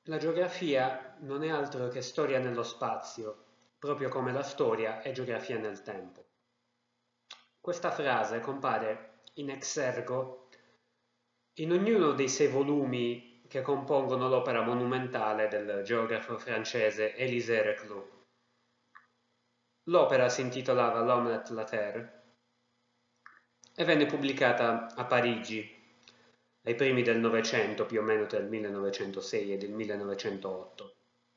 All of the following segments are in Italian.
La geografia non è altro che storia nello spazio, proprio come la storia è geografia nel tempo. Questa frase compare in exergo in ognuno dei 6 volumi che compongono l'opera monumentale del geografo francese Élisée Reclus. L'opera si intitolava L'Homme et la Terre e venne pubblicata a Parigi ai primi del Novecento, più o meno tra il 1906 ed il 1908.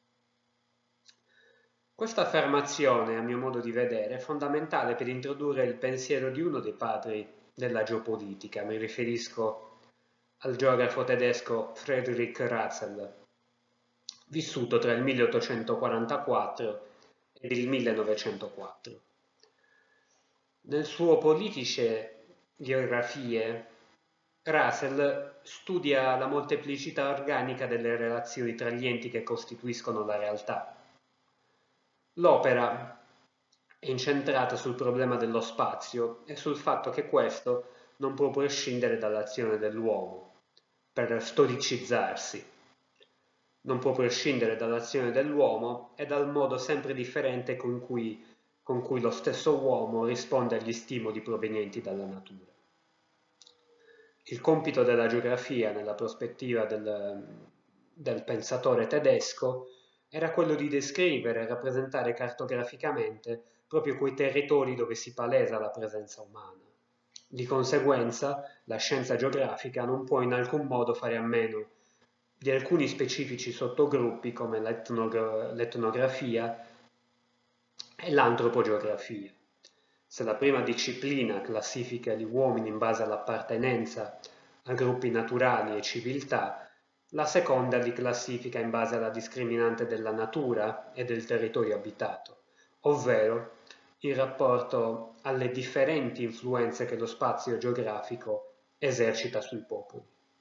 Questa affermazione, a mio modo di vedere, è fondamentale per introdurre il pensiero di uno dei padri della geopolitica. Mi riferisco al geografo tedesco Friedrich Ratzel, vissuto tra il 1844 ed il 1904. Nel suo Politische Geografie, Russell studia la molteplicità organica delle relazioni tra gli enti che costituiscono la realtà. L'opera è incentrata sul problema dello spazio e sul fatto che questo non può prescindere dall'azione dell'uomo, per storicizzarsi. Non può prescindere dall'azione dell'uomo e dal modo sempre differente con cui lo stesso uomo risponde agli stimoli provenienti dalla natura. Il compito della geografia, nella prospettiva del pensatore tedesco, era quello di descrivere e rappresentare cartograficamente proprio quei territori dove si palesa la presenza umana. Di conseguenza, la scienza geografica non può in alcun modo fare a meno di alcuni specifici sottogruppi come l'etnografia e l'antropogeografia. Se la prima disciplina classifica gli uomini in base all'appartenenza a gruppi naturali e civiltà, la seconda li classifica in base alla discriminante della natura e del territorio abitato, ovvero in rapporto alle differenti influenze che lo spazio geografico esercita sui popoli.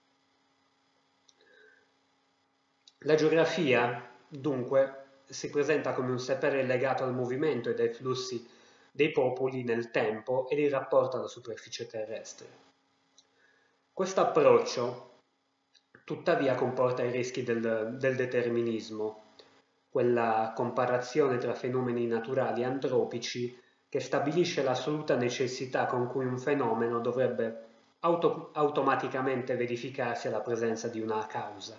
La geografia, dunque, si presenta come un sapere legato al movimento e ai flussi dei popoli nel tempo ed in rapporto alla superficie terrestre. Questo approccio, tuttavia, comporta i rischi del determinismo, quella comparazione tra fenomeni naturali e antropici che stabilisce l'assoluta necessità con cui un fenomeno dovrebbe automaticamente verificarsi alla presenza di una causa.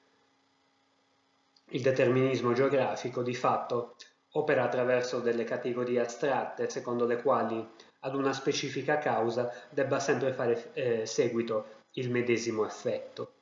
Il determinismo geografico, di fatto, opera attraverso delle categorie astratte, secondo le quali ad una specifica causa debba sempre fare seguito il medesimo effetto.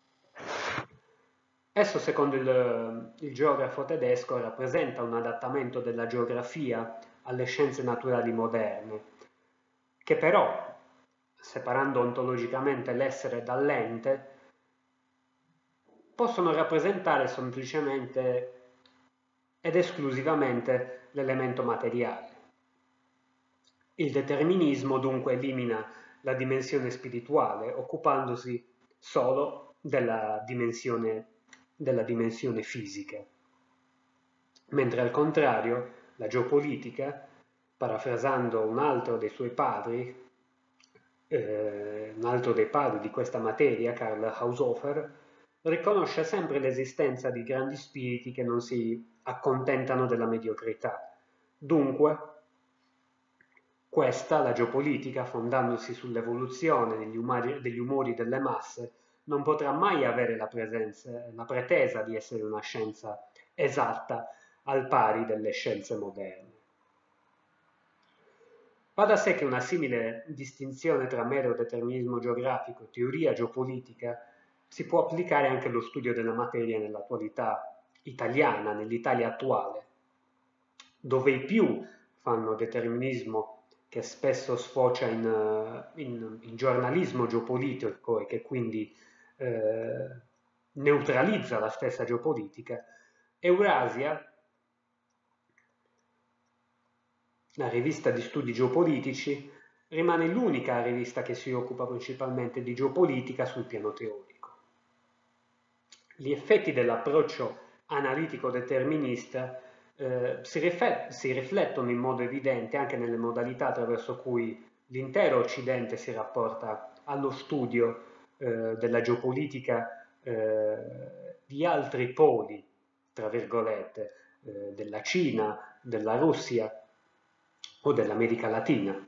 Esso, secondo il geografo tedesco, rappresenta un adattamento della geografia alle scienze naturali moderne, che però, separando ontologicamente l'essere dall'ente, possono rappresentare semplicemente ed esclusivamente l'elemento materiale. Il determinismo dunque elimina la dimensione spirituale, occupandosi solo della dimensione fisica, mentre al contrario la geopolitica, parafrasando un altro dei suoi padri, un altro dei padri di questa materia, Karl Haushofer, riconosce sempre l'esistenza di grandi spiriti che non si accontentano della mediocrità. Dunque, questa, la geopolitica, fondandosi sull'evoluzione degli umori delle masse, non potrà mai avere la pretesa di essere una scienza esatta al pari delle scienze moderne. Va da sé che una simile distinzione tra mero determinismo geografico e teoria geopolitica si può applicare anche allo studio della materia nell'attualità italiana, nell'Italia attuale, dove i più fanno determinismo che spesso sfocia in giornalismo geopolitico e che quindi neutralizza la stessa geopolitica. Eurasia, la rivista di studi geopolitici, rimane l'unica rivista che si occupa principalmente di geopolitica sul piano teorico. Gli effetti dell'approccio analitico determinista si riflettono in modo evidente anche nelle modalità attraverso cui l'intero Occidente si rapporta allo studio della geopolitica di altri poli, tra virgolette, della Cina, della Russia o dell'America Latina.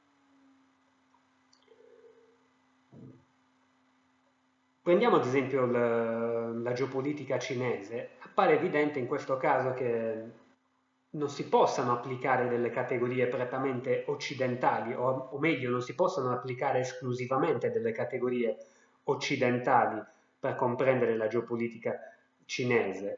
Prendiamo ad esempio la geopolitica cinese. Appare evidente in questo caso che non si possano applicare delle categorie prettamente occidentali, o meglio, non si possono applicare esclusivamente delle categorie occidentali per comprendere la geopolitica cinese.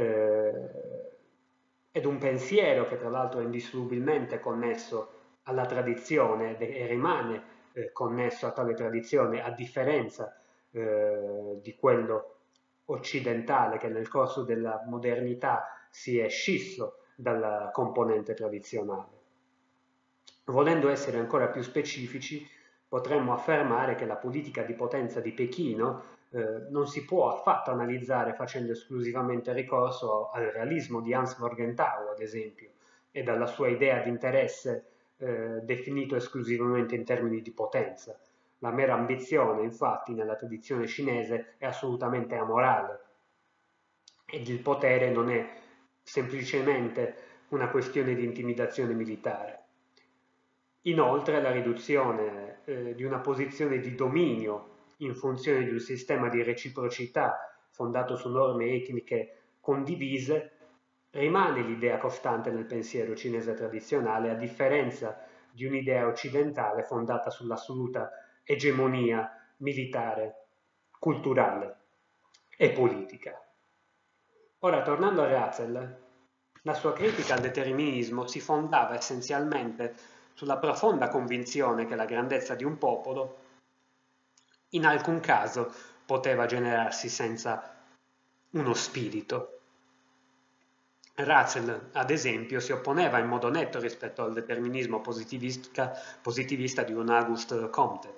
Ed un pensiero che tra l'altro è indissolubilmente connesso alla tradizione e rimane connesso a tale tradizione, a differenza di quello occidentale che nel corso della modernità si è scisso dalla componente tradizionale. Volendo essere ancora più specifici, potremmo affermare che la politica di potenza di Pechino non si può affatto analizzare facendo esclusivamente ricorso al realismo di Hans Morgenthau, ad esempio, e dalla sua idea di interesse definito esclusivamente in termini di potenza. La mera ambizione, infatti, nella tradizione cinese è assolutamente amorale ed il potere non è semplicemente una questione di intimidazione militare. Inoltre, la riduzione di una posizione di dominio in funzione di un sistema di reciprocità fondato su norme etniche condivise rimane l'idea costante nel pensiero cinese tradizionale, a differenza di un'idea occidentale fondata sull'assoluta egemonia militare, culturale e politica. Ora, tornando a Ratzel, la sua critica al determinismo si fondava essenzialmente sulla profonda convinzione che la grandezza di un popolo in alcun caso poteva generarsi senza uno spirito. Ratzel, ad esempio, si opponeva in modo netto rispetto al determinismo positivista di un Auguste Comte,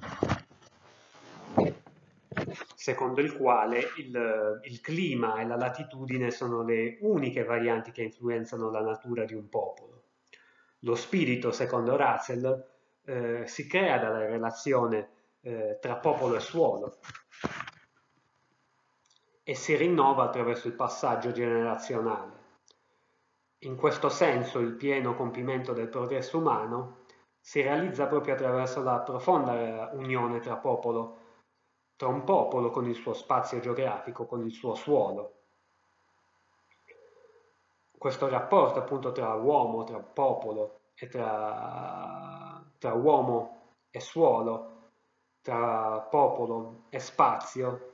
secondo il quale il clima e la latitudine sono le uniche varianti che influenzano la natura di un popolo. Lo spirito, secondo Ratzel, si crea dalla relazione tra popolo e suolo e si rinnova attraverso il passaggio generazionale. In questo senso il pieno compimento del progresso umano si realizza proprio attraverso la profonda unione tra un popolo con il suo spazio geografico, con il suo suolo. Questo rapporto appunto tra uomo, tra popolo e tra uomo e suolo, tra popolo e spazio,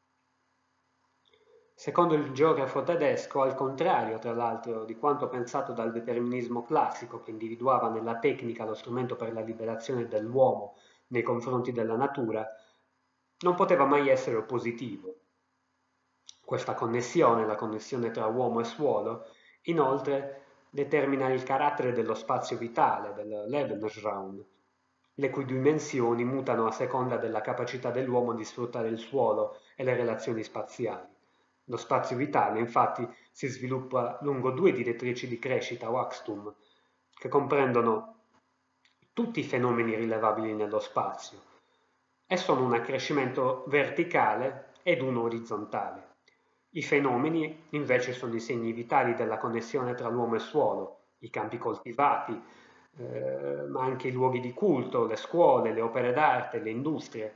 secondo il geografo tedesco, al contrario tra l'altro di quanto pensato dal determinismo classico che individuava nella tecnica lo strumento per la liberazione dell'uomo nei confronti della natura, non poteva mai essere oppositivo. Questa connessione, la connessione tra uomo e suolo, inoltre determina il carattere dello spazio vitale, del Lebensraum, le cui dimensioni mutano a seconda della capacità dell'uomo di sfruttare il suolo e le relazioni spaziali. Lo spazio vitale, infatti, si sviluppa lungo due direttrici di crescita, Wachstum, che comprendono tutti i fenomeni rilevabili nello spazio e sono un accrescimento verticale ed uno orizzontale. I fenomeni invece sono i segni vitali della connessione tra l'uomo e il suolo, i campi coltivati, ma anche i luoghi di culto, le scuole, le opere d'arte, le industrie.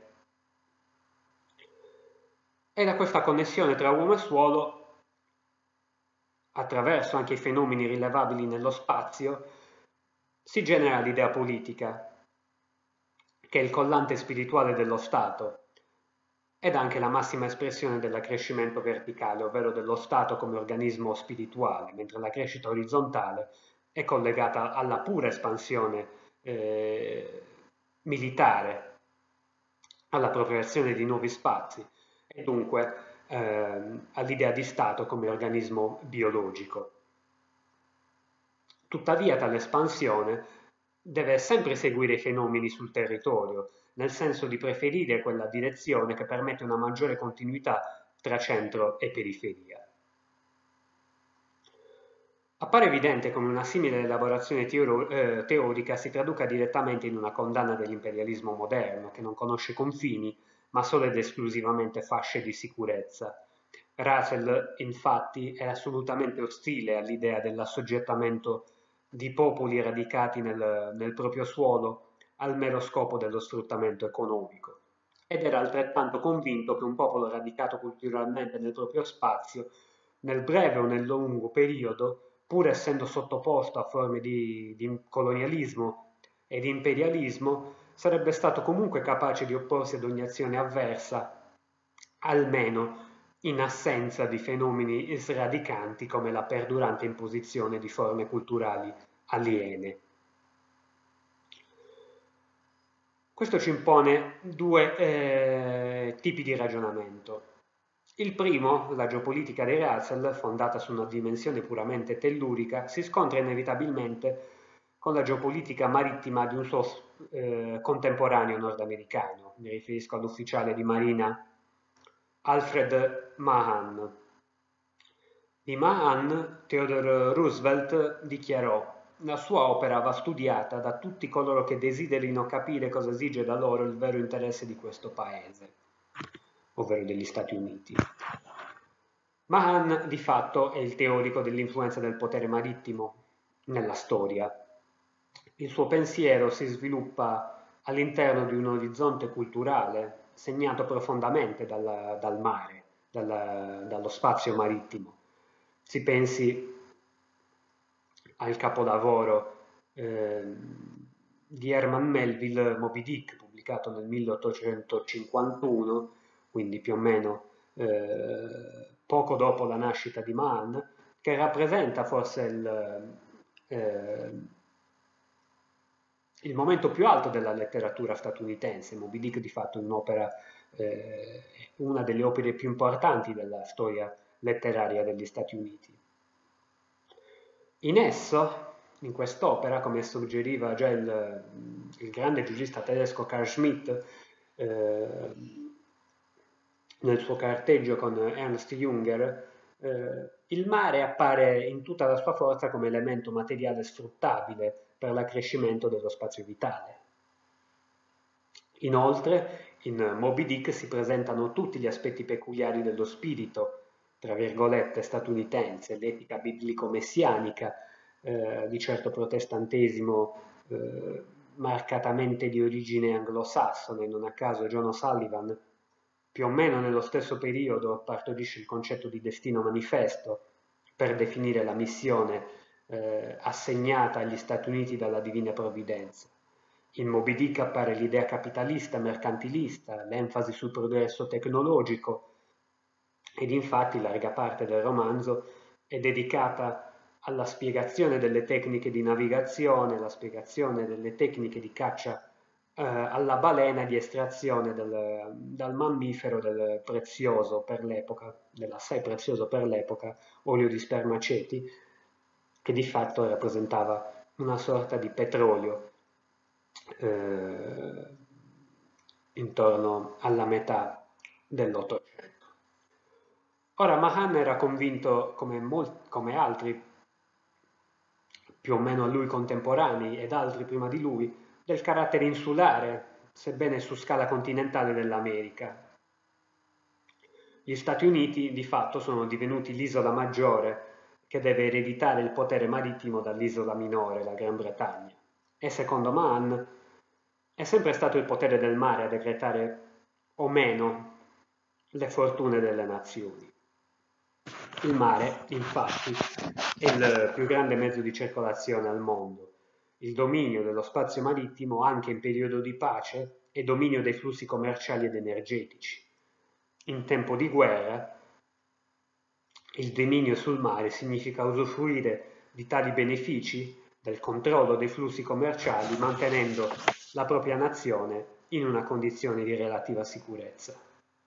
E da questa connessione tra uomo e suolo, attraverso anche i fenomeni rilevabili nello spazio, si genera l'idea politica, che è il collante spirituale dello Stato, ed anche la massima espressione dell'accrescimento verticale, ovvero dello Stato come organismo spirituale, mentre la crescita orizzontale è collegata alla pura espansione militare, all'appropriazione di nuovi spazi e dunque all'idea di Stato come organismo biologico. Tuttavia tale espansione deve sempre seguire i fenomeni sul territorio, nel senso di preferire quella direzione che permette una maggiore continuità tra centro e periferia. Appare evidente come una simile elaborazione teorica si traduca direttamente in una condanna dell'imperialismo moderno, che non conosce confini, ma solo ed esclusivamente fasce di sicurezza. Russell, infatti, è assolutamente ostile all'idea dell'assoggettamento di popoli radicati nel proprio suolo al mero scopo dello sfruttamento economico, ed era altrettanto convinto che un popolo radicato culturalmente nel proprio spazio, nel breve o nel lungo periodo, pur essendo sottoposto a forme di colonialismo e di imperialismo, sarebbe stato comunque capace di opporsi ad ogni azione avversa, almeno in assenza di fenomeni sradicanti come la perdurante imposizione di forme culturali aliene. Questo ci impone due tipi di ragionamento. Il primo, la geopolitica di Russell, fondata su una dimensione puramente tellurica, si scontra inevitabilmente con la geopolitica marittima di un suo contemporaneo nordamericano. Mi riferisco all'ufficiale di marina Alfred Mahan. Di Mahan, Theodore Roosevelt dichiarò: la sua opera va studiata da tutti coloro che desiderino capire cosa esige da loro il vero interesse di questo paese, ovvero degli Stati Uniti. Mahan, di fatto, è il teorico dell'influenza del potere marittimo nella storia. Il suo pensiero si sviluppa all'interno di un orizzonte culturale segnato profondamente dal mare, dallo spazio marittimo. Si pensi al capolavoro di Herman Melville, Moby Dick, pubblicato nel 1851, quindi più o meno poco dopo la nascita di Mahan, che rappresenta forse il momento più alto della letteratura statunitense. Moby Dick di fatto è un'opera, una delle opere più importanti della storia letteraria degli Stati Uniti. In esso, in quest'opera, come suggeriva già il grande giurista tedesco Carl Schmitt nel suo carteggio con Ernst Junger, il mare appare in tutta la sua forza come elemento materiale sfruttabile per l'accrescimento dello spazio vitale. Inoltre, in Moby Dick si presentano tutti gli aspetti peculiari dello spirito, tra virgolette, statunitense, l'etica biblico-messianica, di certo protestantesimo marcatamente di origine anglosassone. Non a caso John O'Sullivan, più o meno nello stesso periodo, partorisce il concetto di destino manifesto per definire la missione assegnata agli Stati Uniti dalla Divina Provvidenza. In Moby Dick appare l'idea capitalista, mercantilista, l'enfasi sul progresso tecnologico, ed infatti larga parte del romanzo è dedicata alla spiegazione delle tecniche di navigazione, alla spiegazione delle tecniche di caccia alla balena, di estrazione dal mammifero del prezioso per l'epoca, dell'assai prezioso per l'epoca, olio di spermaceti, che di fatto rappresentava una sorta di petrolio intorno alla metà dell'Ottocento. Ora Mahan era convinto, come altri più o meno a lui contemporanei ed altri prima di lui, del carattere insulare, sebbene su scala continentale, dell'America. Gli Stati Uniti di fatto sono divenuti l'isola maggiore che deve ereditare il potere marittimo dall'isola minore, la Gran Bretagna. E secondo Mahan è sempre stato il potere del mare a decretare o meno le fortune delle nazioni. Il mare, infatti, è il più grande mezzo di circolazione al mondo. Il dominio dello spazio marittimo, anche in periodo di pace, è dominio dei flussi commerciali ed energetici. In tempo di guerra, il dominio sul mare significa usufruire di tali benefici, del controllo dei flussi commerciali, mantenendo la propria nazione in una condizione di relativa sicurezza.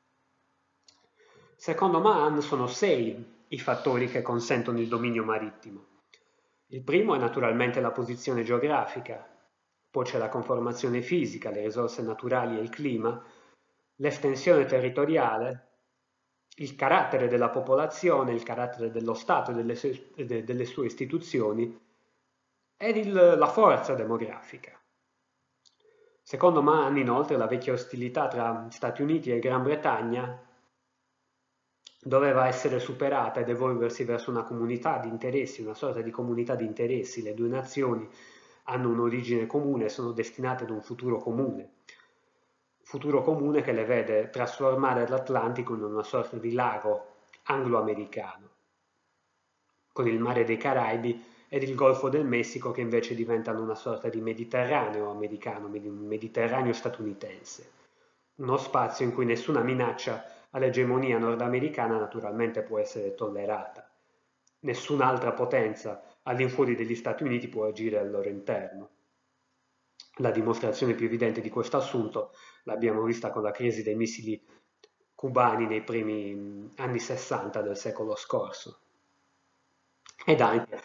Secondo Mahan sono 6 i fattori che consentono il dominio marittimo. Il primo è naturalmente la posizione geografica, poi c'è la conformazione fisica, le risorse naturali e il clima, l'estensione territoriale, il carattere della popolazione, il carattere dello Stato e delle sue istituzioni ed la forza demografica. Secondo Mahan, inoltre, la vecchia ostilità tra Stati Uniti e Gran Bretagna doveva essere superata ed evolversi verso una comunità di interessi, una sorta di comunità di interessi. Le due nazioni hanno un'origine comune e sono destinate ad un futuro comune che le vede trasformare l'Atlantico in una sorta di lago anglo-americano, con il mare dei Caraibi ed il Golfo del Messico che invece diventano una sorta di Mediterraneo americano, un Mediterraneo statunitense, uno spazio in cui nessuna minaccia all'egemonia nordamericana naturalmente può essere tollerata. Nessun'altra potenza all'infuori degli Stati Uniti può agire al loro interno. La dimostrazione più evidente di questo assunto l'abbiamo vista con la crisi dei missili cubani nei primi anni 60 del secolo scorso ed anche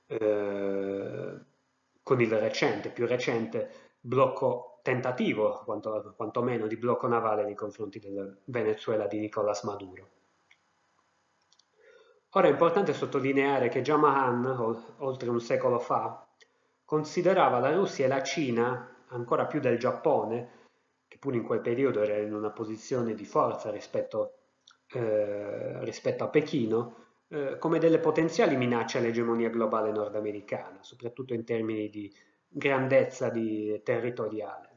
con il più recente blocco tentativo, quantomeno di blocco navale nei confronti del Venezuela di Nicolás Maduro. Ora è importante sottolineare che già Mahan, oltre un secolo fa, considerava la Russia e la Cina, ancora più del Giappone, che pure in quel periodo era in una posizione di forza rispetto a Pechino, come delle potenziali minacce all'egemonia globale nordamericana, soprattutto in termini di grandezza territoriale.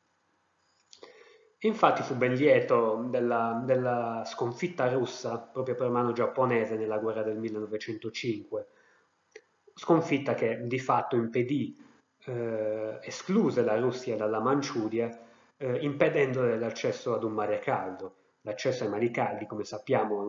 Infatti fu ben lieto della sconfitta russa proprio per mano giapponese nella guerra del 1905, sconfitta che di fatto impedì, escluse la Russia dalla Manciuria, impedendole l'accesso ad un mare caldo. L'accesso ai mari caldi, come sappiamo,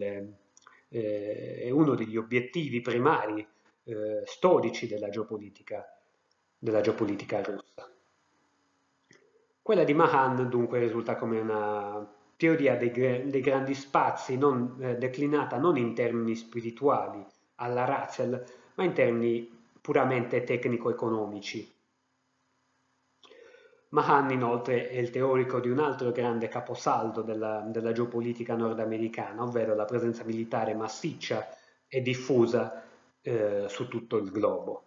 è uno degli obiettivi primari storici della geopolitica russa. Quella di Mahan dunque risulta come una teoria dei grandi spazi declinata non in termini spirituali alla Ratzel, ma in termini puramente tecnico-economici. Mahan inoltre è il teorico di un altro grande caposaldo della geopolitica nordamericana, ovvero la presenza militare massiccia e diffusa su tutto il globo.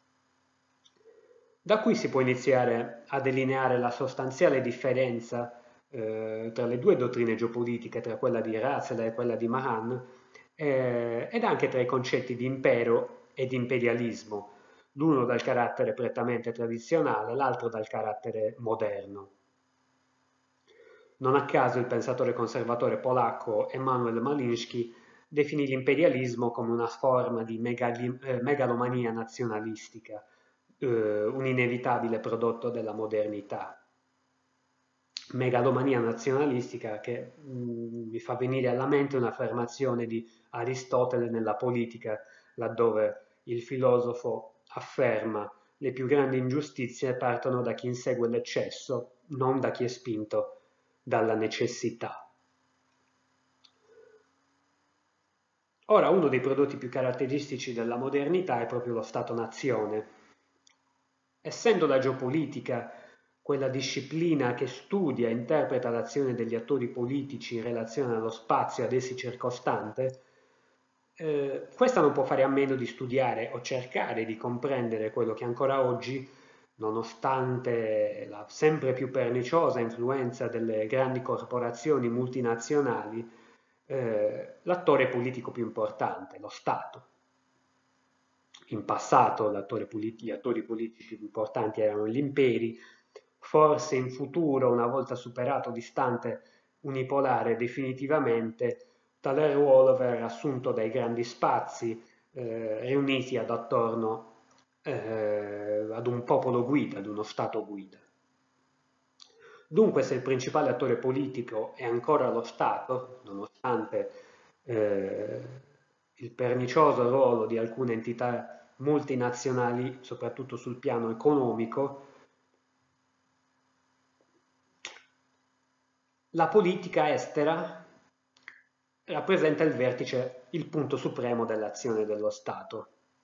Da qui si può iniziare a delineare la sostanziale differenza tra le due dottrine geopolitiche, tra quella di Ratzel e quella di Mahan, ed anche tra i concetti di impero e di imperialismo, l'uno dal carattere prettamente tradizionale, l'altro dal carattere moderno. Non a caso il pensatore conservatore polacco Emanuel Maliński definì l'imperialismo come una forma di megalomania nazionalistica, un inevitabile prodotto della modernità. Megalomania nazionalistica che mi fa venire alla mente un'affermazione di Aristotele nella Politica, laddove il filosofo afferma: le più grandi ingiustizie partono da chi insegue l'eccesso, non da chi è spinto dalla necessità. Ora, uno dei prodotti più caratteristici della modernità è proprio lo Stato-nazione. Essendo la geopolitica quella disciplina che studia e interpreta l'azione degli attori politici in relazione allo spazio ad essi circostante, questa non può fare a meno di studiare o cercare di comprendere quello che ancora oggi, nonostante la sempre più perniciosa influenza delle grandi corporazioni multinazionali, l'attore politico più importante, lo Stato. In passato gli attori politici più importanti erano gli imperi, forse in futuro, una volta superato l'istante unipolare definitivamente, tale ruolo verrà assunto dai grandi spazi riuniti attorno ad un popolo guida, ad uno Stato guida. Dunque, se il principale attore politico è ancora lo Stato, nonostante il pernicioso ruolo di alcune entità multinazionali, soprattutto sul piano economico, la politica estera rappresenta il vertice, il punto supremo dell'azione dello Stato.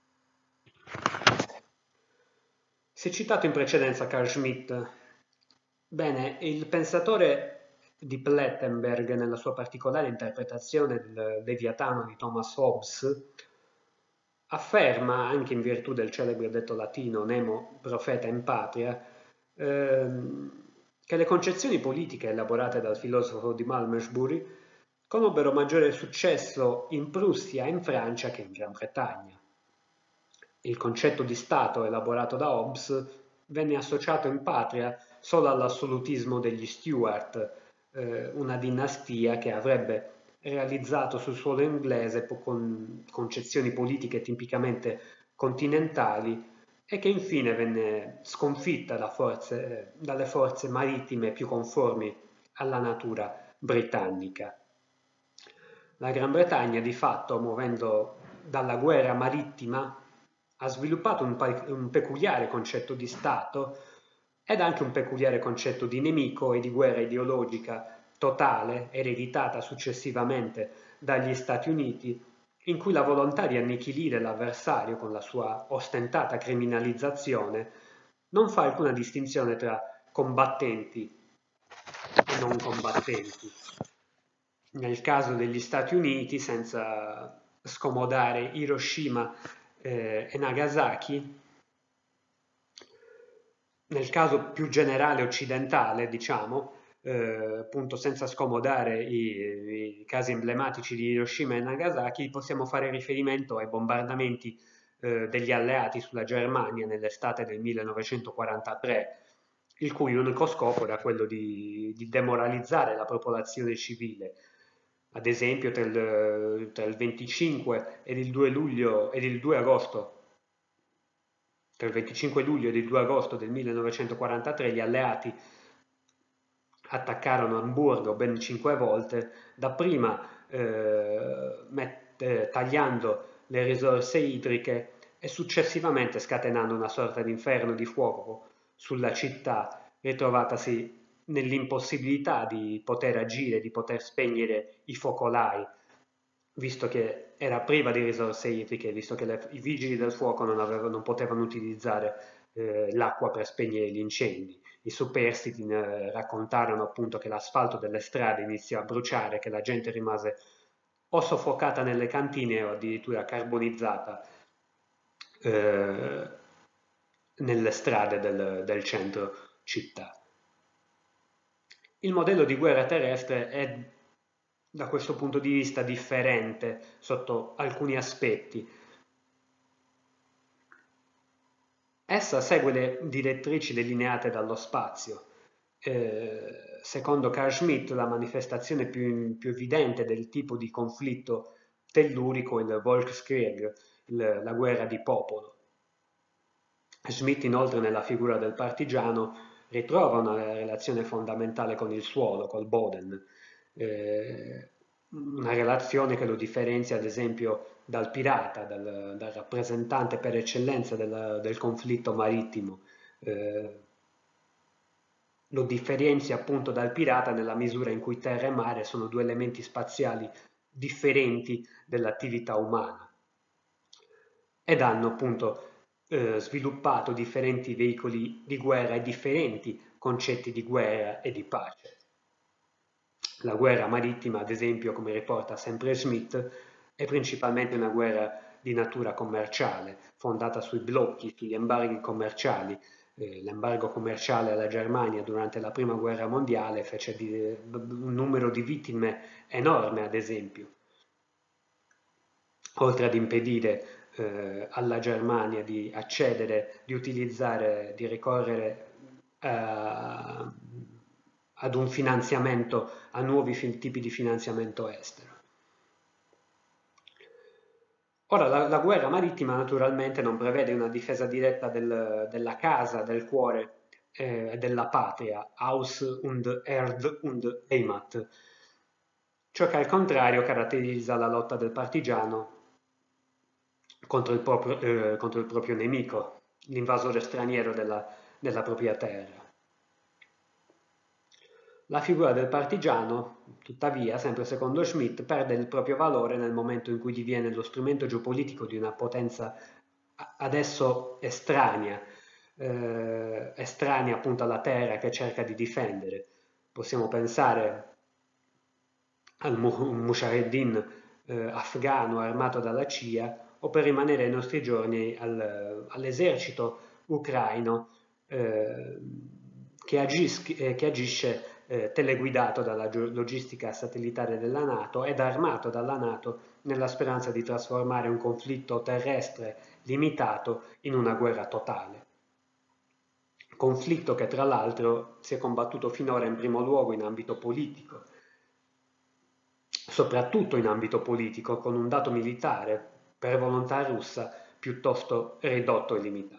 Si è citato in precedenza Carl Schmitt. Bene, il pensatore di Plettenberg, nella sua particolare interpretazione del Leviatano di Thomas Hobbes, afferma, anche in virtù del celebre detto latino Nemo profeta in patria, che le concezioni politiche elaborate dal filosofo di Malmesbury conobbero maggiore successo in Prussia e in Francia che in Gran Bretagna. Il concetto di Stato elaborato da Hobbes venne associato in patria solo all'assolutismo degli Stuart, una dinastia che avrebbe realizzato sul suolo inglese con concezioni politiche tipicamente continentali e che infine venne sconfitta dalle forze marittime più conformi alla natura britannica. La Gran Bretagna, di fatto, muovendo dalla guerra marittima, ha sviluppato un peculiare concetto di Stato ed anche un peculiare concetto di nemico e di guerra ideologica totale, ereditata successivamente dagli Stati Uniti, in cui la volontà di annichilire l'avversario con la sua ostentata criminalizzazione non fa alcuna distinzione tra combattenti e non combattenti. Nel caso degli Stati Uniti, senza scomodare Hiroshima e Nagasaki, nel caso più generale occidentale, diciamo, appunto senza scomodare i casi emblematici di Hiroshima e Nagasaki, possiamo fare riferimento ai bombardamenti degli alleati sulla Germania nell'estate del 1943, il cui unico scopo era quello di demoralizzare la popolazione civile. Ad esempio, tra il 25 ed il 2 luglio ed il 2 agosto tra il 25 luglio ed il 2 agosto del 1943 gli alleati attaccarono Amburgo ben 5 volte, dapprima tagliando le risorse idriche e successivamente scatenando una sorta di inferno di fuoco sulla città, ritrovatasi nell'impossibilità di poter agire, di poter spegnere i focolai, visto che era priva di risorse idriche, visto che i vigili del fuoco non potevano utilizzare l'acqua per spegnere gli incendi. I superstiti raccontarono appunto che l'asfalto delle strade iniziò a bruciare, che la gente rimase o soffocata nelle cantine o addirittura carbonizzata nelle strade del centro città. Il modello di guerra terrestre è da questo punto di vista differente sotto alcuni aspetti. Essa segue le direttrici delineate dallo spazio. Secondo Carl Schmitt, la manifestazione più evidente del tipo di conflitto tellurico è il Volkskrieg, la guerra di popolo. Schmitt inoltre nella figura del partigiano ritrova una relazione fondamentale con il suolo, col Boden, una relazione che lo differenzia ad esempio dal pirata, dal rappresentante per eccellenza del conflitto marittimo. Lo differenzia appunto dal pirata nella misura in cui terra e mare sono due elementi spaziali differenti dell'attività umana ed hanno appunto sviluppato differenti veicoli di guerra e differenti concetti di guerra e di pace. La guerra marittima, ad esempio, come riporta sempre Schmitt, è principalmente una guerra di natura commerciale, fondata sui blocchi, sugli embarghi commerciali. L'embargo commerciale alla Germania durante la Prima Guerra Mondiale fece un numero di vittime enorme, ad esempio. Oltre ad impedire alla Germania di accedere, di utilizzare, di ricorrere ad un finanziamento, a nuovi tipi di finanziamento estero. Ora, la guerra marittima naturalmente non prevede una difesa diretta della casa, del cuore e della patria, Haus und Erd und Heimat, ciò che al contrario caratterizza la lotta del partigiano contro il proprio nemico, l'invasore straniero della propria terra. La figura del partigiano, tuttavia, sempre secondo Schmitt, perde il proprio valore nel momento in cui diviene lo strumento geopolitico di una potenza adesso estranea appunto alla terra che cerca di difendere. Possiamo pensare al Mujahedin afghano armato dalla CIA o per rimanere ai nostri giorni all'esercito ucraino che agisce teleguidato dalla logistica satellitare della NATO ed armato dalla NATO nella speranza di trasformare un conflitto terrestre limitato in una guerra totale. Conflitto che tra l'altro si è combattuto finora in primo luogo in ambito politico, soprattutto in ambito politico, con un dato militare per volontà russa piuttosto ridotto e limitato.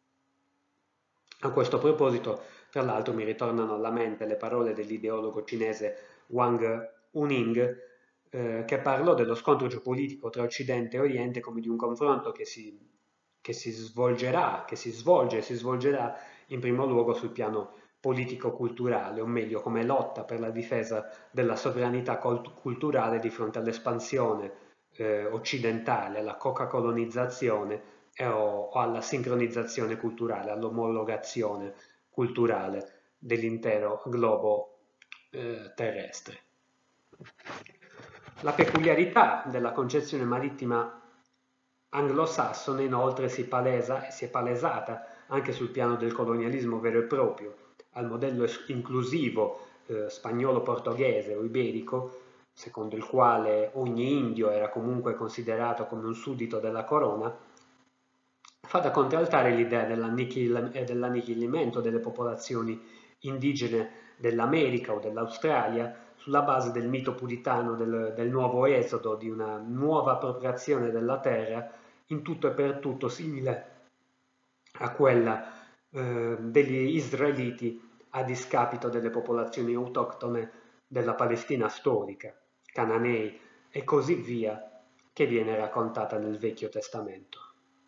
A questo proposito, tra l'altro, mi ritornano alla mente le parole dell'ideologo cinese Wang Huning, che parlò dello scontro geopolitico tra Occidente e Oriente come di un confronto che si svolge e si svolgerà in primo luogo sul piano politico-culturale, o meglio come lotta per la difesa della sovranità culturale di fronte all'espansione occidentale, alla coca-colonizzazione o alla sincronizzazione culturale, all'omologazione culturale dell'intero globo terrestre. La peculiarità della concezione marittima anglosassone inoltre si palesa e si è palesata anche sul piano del colonialismo vero e proprio, al modello inclusivo spagnolo-portoghese o iberico, secondo il quale ogni indio era comunque considerato come un suddito della corona, fa da contraltare l'idea dell'annichilimento delle popolazioni indigene dell'America o dell'Australia sulla base del mito puritano del nuovo esodo, di una nuova appropriazione della terra in tutto e per tutto simile a quella degli israeliti a discapito delle popolazioni autoctone della Palestina storica, cananei e così via, che viene raccontata nel Vecchio Testamento.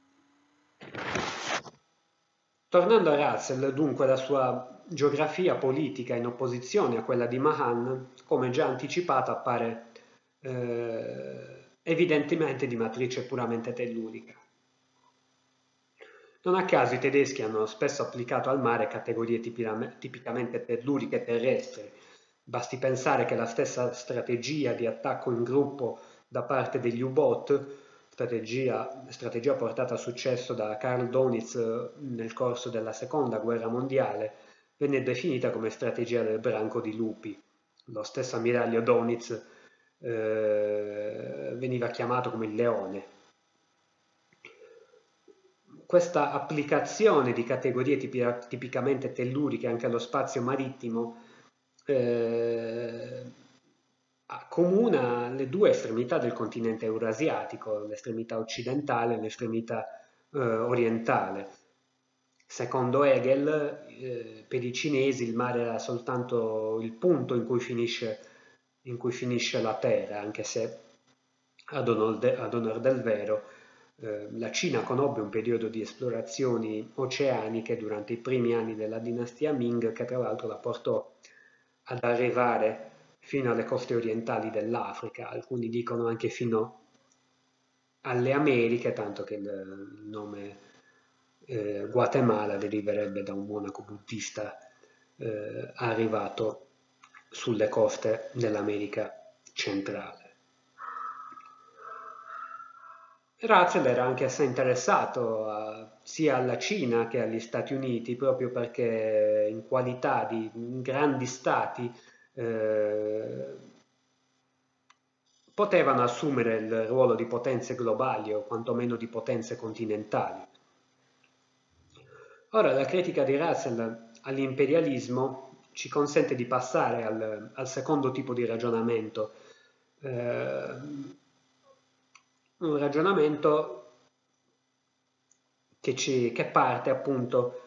Tornando a Russell, dunque, la sua geografia politica in opposizione a quella di Mahan, come già anticipato, appare evidentemente di matrice puramente tellurica. Non a caso i tedeschi hanno spesso applicato al mare categorie tipicamente telluriche terrestri. Basti pensare che la stessa strategia di attacco in gruppo da parte degli U-Boot, strategia portata a successo da Karl Donitz nel corso della Seconda Guerra Mondiale, venne definita come strategia del branco di lupi. Lo stesso ammiraglio Donitz veniva chiamato come il leone. Questa applicazione di categorie tipicamente telluriche anche allo spazio marittimo accomuna le due estremità del continente eurasiatico, l'estremità occidentale e l'estremità orientale. Secondo Hegel, per i cinesi il mare era soltanto il punto in cui finisce la Terra, anche se ad onor del vero la Cina conobbe un periodo di esplorazioni oceaniche durante i primi anni della dinastia Ming, che tra l'altro la portò ad arrivare fino alle coste orientali dell'Africa, alcuni dicono anche fino alle Americhe, tanto che il nome Guatemala deriverebbe da un monaco buddista arrivato sulle coste dell'America centrale. Russell era anche assai interessato sia alla Cina che agli Stati Uniti, proprio perché in qualità di grandi stati potevano assumere il ruolo di potenze globali o quantomeno di potenze continentali. Ora, la critica di Russell all'imperialismo ci consente di passare al secondo tipo di ragionamento, un ragionamento che parte appunto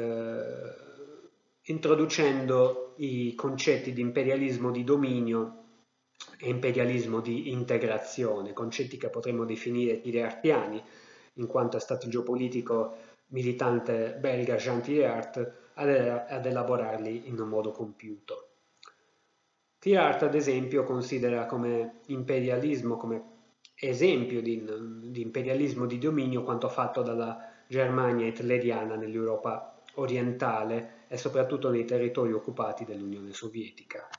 introducendo i concetti di imperialismo di dominio e imperialismo di integrazione, concetti che potremmo definire tirartiani, in quanto è stato il geopolitico militante belga Jean Tirart ad elaborarli in un modo compiuto. Tirart, ad esempio, considera come imperialismo, come esempio di imperialismo di dominio quanto fatto dalla Germania hitleriana nell'Europa orientale e soprattutto nei territori occupati dell'Unione Sovietica.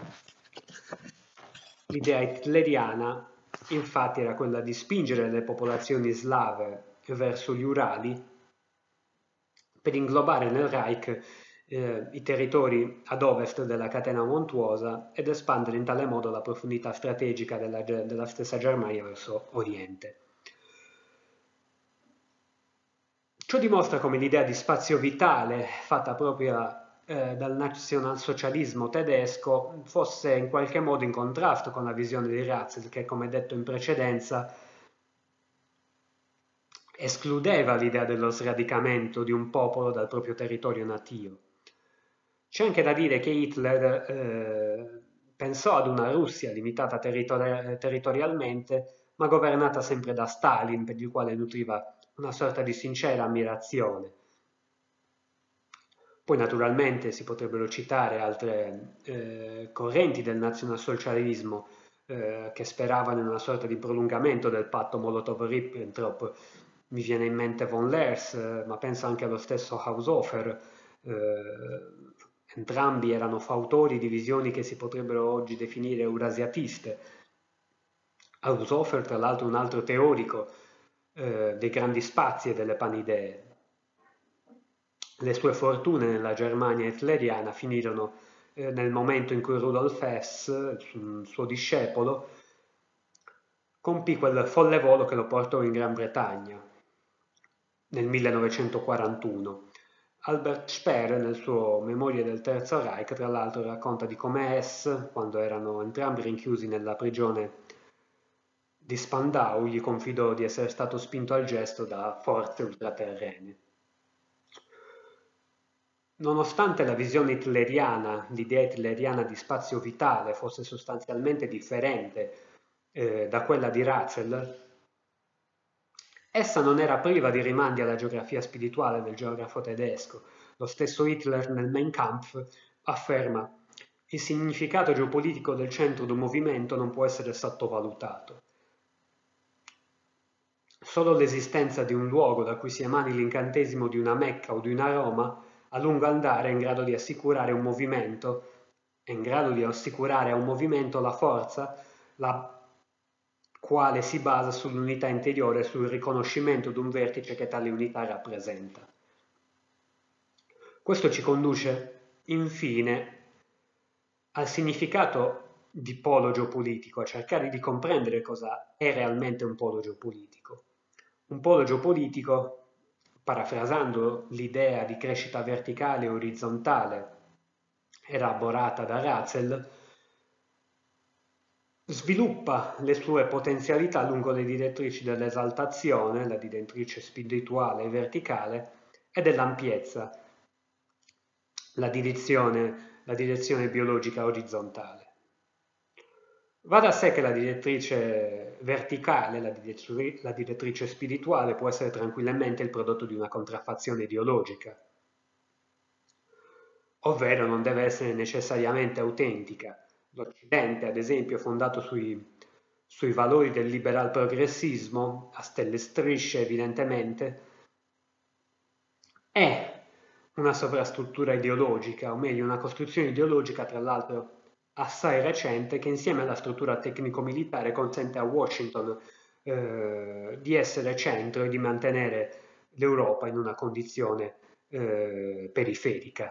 L'idea hitleriana infatti era quella di spingere le popolazioni slave verso gli Urali per inglobare nel Reich i territori ad ovest della catena montuosa ed espandere in tale modo la profondità strategica della stessa Germania verso oriente. Ciò dimostra come l'idea di spazio vitale, fatta propria dal nazionalsocialismo tedesco, fosse in qualche modo in contrasto con la visione di Ratzel, che, come detto in precedenza, escludeva l'idea dello sradicamento di un popolo dal proprio territorio natio. C'è anche da dire che Hitler pensò ad una Russia limitata territorialmente, ma governata sempre da Stalin, per il quale nutriva una sorta di sincera ammirazione. Poi naturalmente si potrebbero citare altre correnti del nazionalsocialismo che speravano in una sorta di prolungamento del patto Molotov-Ribbentrop. Mi viene in mente von Leers, ma penso anche allo stesso Haushofer. Entrambi erano fautori di visioni che si potrebbero oggi definire eurasiatiste. Haushofer, tra l'altro, un altro teorico dei grandi spazi e delle panidee. Le sue fortune nella Germania hitleriana finirono nel momento in cui Rudolf Hess, il suo discepolo, compì quel folle volo che lo portò in Gran Bretagna nel 1941. Albert Speer, nel suo Memorie del Terzo Reich, tra l'altro racconta di come Hess, quando erano entrambi rinchiusi nella prigione di Spandau, gli confidò di essere stato spinto al gesto da forze ultraterrene. Nonostante la visione hitleriana, l'idea hitleriana di spazio vitale fosse sostanzialmente differente da quella di Ratzel, essa non era priva di rimandi alla geografia spirituale del geografo tedesco. Lo stesso Hitler nel Mein Kampf afferma: il significato geopolitico del centro d'un movimento non può essere sottovalutato. Solo l'esistenza di un luogo da cui si emani l'incantesimo di una Mecca o di una Roma a lungo andare è in grado di assicurare un movimento, è in grado di assicurare a un movimento la forza, la quale si basa sull'unità interiore e sul riconoscimento di un vertice che tale unità rappresenta. Questo ci conduce, infine, al significato di polo geopolitico, a cercare di comprendere cosa è realmente un polo geopolitico. Un polo geopolitico, parafrasando l'idea di crescita verticale e orizzontale elaborata da Ratzel, sviluppa le sue potenzialità lungo le direttrici dell'esaltazione, la direttrice spirituale e verticale, e dell'ampiezza, la direzione biologica orizzontale. Va da sé che la direttrice verticale, la direttrice spirituale, può essere tranquillamente il prodotto di una contraffazione ideologica, ovvero non deve essere necessariamente autentica. L'Occidente, ad esempio, fondato sui valori del liberal progressismo, a stelle strisce evidentemente, è una sovrastruttura ideologica, o meglio una costruzione ideologica tra l'altro assai recente che insieme alla struttura tecnico-militare consente a Washington di essere centro e di mantenere l'Europa in una condizione periferica.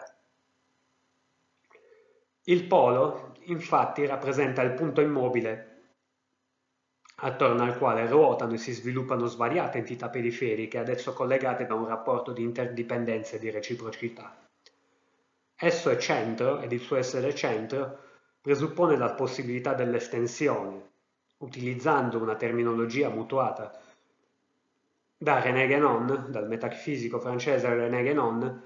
Il polo, infatti, rappresenta il punto immobile attorno al quale ruotano e si sviluppano svariate entità periferiche, ad esso collegate da un rapporto di interdipendenza e di reciprocità. Esso è centro, ed il suo essere centro presuppone la possibilità dell'estensione, utilizzando una terminologia mutuata da René Guénon, dal metafisico francese René Guénon,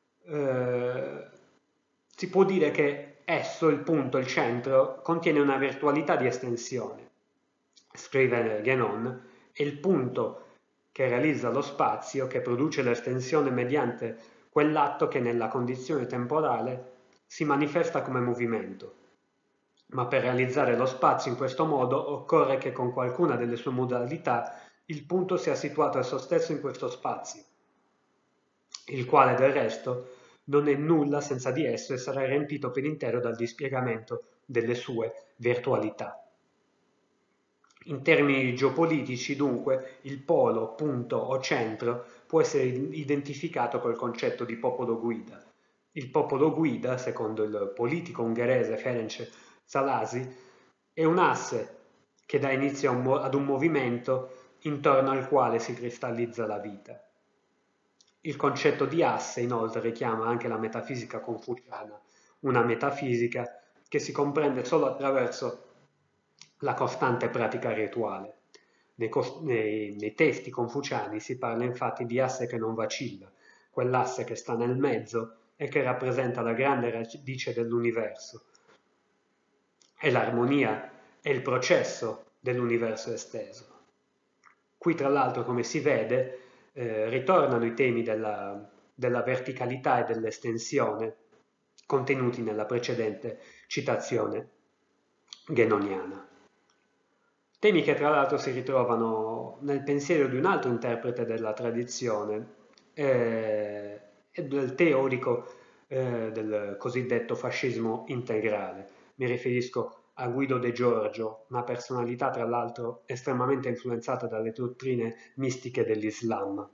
si può dire che esso, il punto, il centro, contiene una virtualità di estensione. Scrive Guénon, è il punto che realizza lo spazio, che produce l'estensione mediante quell'atto che nella condizione temporale si manifesta come movimento. Ma per realizzare lo spazio in questo modo occorre che con qualcuna delle sue modalità il punto sia situato esso stesso in questo spazio, il quale del resto non è nulla senza di esso e sarà riempito per intero dal dispiegamento delle sue virtualità. In termini geopolitici, dunque, il polo, punto o centro può essere identificato col concetto di popolo guida. il popolo guida, secondo il politico ungherese Ferenc Szalasi, è un asse che dà inizio ad un movimento intorno al quale si cristallizza la vita. Il concetto di asse, inoltre, richiama anche la metafisica confuciana, una metafisica che si comprende solo attraverso la costante pratica rituale. Nei testi confuciani si parla infatti di asse che non vacilla, quell'asse che sta nel mezzo e che rappresenta la grande radice dell'universo. È l'armonia, è il processo dell'universo esteso. Qui tra l'altro, come si vede, ritornano i temi della verticalità e dell'estensione contenuti nella precedente citazione genoniana. Temi che tra l'altro si ritrovano nel pensiero di un altro interprete della tradizione e del teorico del cosiddetto fascismo integrale. Mi riferisco a Guido De Giorgio, una personalità tra l'altro estremamente influenzata dalle dottrine mistiche dell'Islam.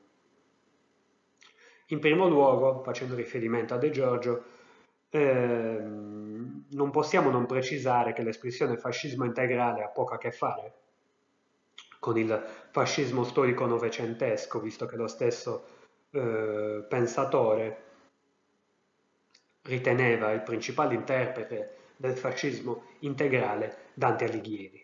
In primo luogo, facendo riferimento a De Giorgio, non possiamo non precisare che l'espressione fascismo integrale ha poco a che fare con il fascismo storico novecentesco, visto che lo stesso pensatore riteneva il principale interprete del fascismo integrale Dante Alighieri.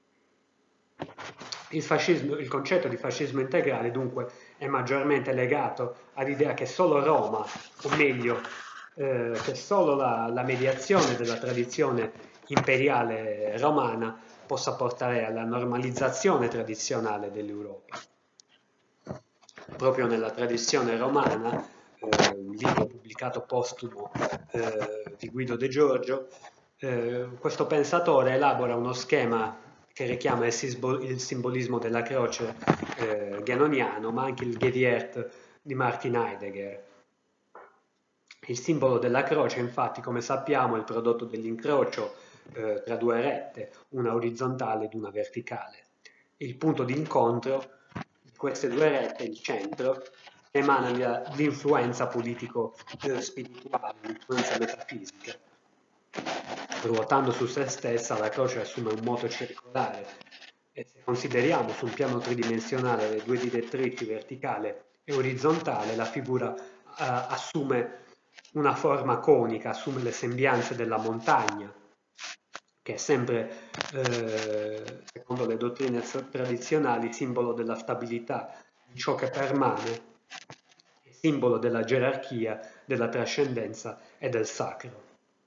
Il concetto di fascismo integrale dunque è maggiormente legato all'idea che solo Roma, o meglio, che solo la mediazione della tradizione imperiale romana possa portare alla normalizzazione tradizionale dell'Europa. Proprio nella tradizione romana, un libro pubblicato postumo di Guido De Giorgio, questo pensatore elabora uno schema che richiama il simbolismo della croce genoniano, ma anche il Geviert di Martin Heidegger. Il simbolo della croce, infatti, come sappiamo, è il prodotto dell'incrocio tra due rette, una orizzontale ed una verticale. Il punto di incontro di queste due rette, il centro, emana l'influenza politico-spirituale, l'influenza metafisica. Ruotando su se stessa, la croce assume un moto circolare e se consideriamo sul piano tridimensionale le due direttrici verticale e orizzontale, la figura assume una forma conica, assume le sembianze della montagna, che è sempre, secondo le dottrine tradizionali, simbolo della stabilità, di ciò che permane, simbolo della gerarchia, della trascendenza e del sacro.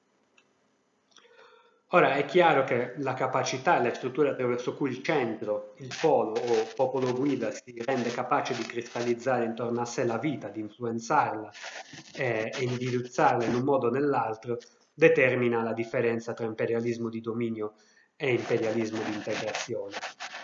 Ora è chiaro che la capacità e le strutture attraverso cui il centro, il polo o popolo guida si rende capace di cristallizzare intorno a sé la vita, di influenzarla e indirizzarla in un modo o nell'altro, determina la differenza tra imperialismo di dominio e imperialismo di integrazione.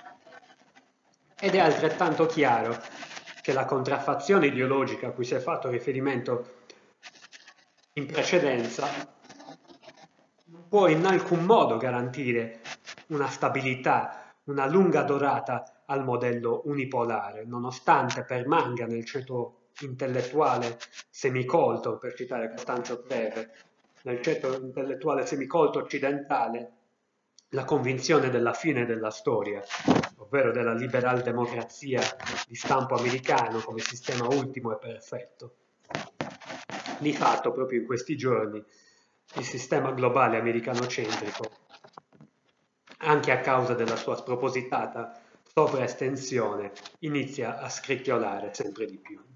Ed è altrettanto chiaro che la contraffazione ideologica a cui si è fatto riferimento in precedenza non può in alcun modo garantire una stabilità, una lunga durata al modello unipolare, nonostante permanga nel ceto intellettuale semicolto, per citare Costanzo Preve, nel ceto intellettuale semicolto occidentale, la convinzione della fine della storia, ovvero della liberal democrazia di stampo americano come sistema ultimo e perfetto. Di fatto, proprio in questi giorni, il sistema globale americanocentrico, anche a causa della sua spropositata sovraestensione, inizia a scricchiolare sempre di più.